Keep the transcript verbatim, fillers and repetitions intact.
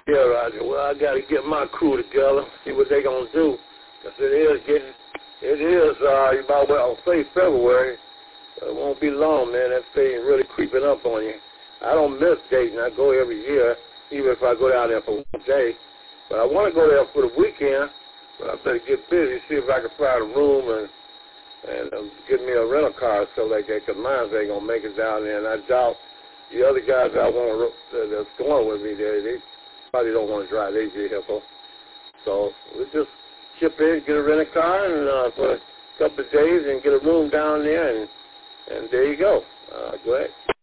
Yeah, Roger. Well, I got to get my crew together, see what they going to do. Because it is getting, it is uh, about, well, I'll say February. It won't be long, man. That thing really creeping up on you. I don't miss Dayton. I go every year, even if I go down there for one day. But I want to go there for the weekend, but I better get busy, see if I can find a room and and um, get me a rental car or so like that, because mine ain't going to make it down there. And I doubt the other guys I want to, that's going with me there, they probably don't want to drive their vehicle. So we'll just chip in, get a rental car and uh, for a couple of days and get a room down there, and, and there you go. Uh, go ahead.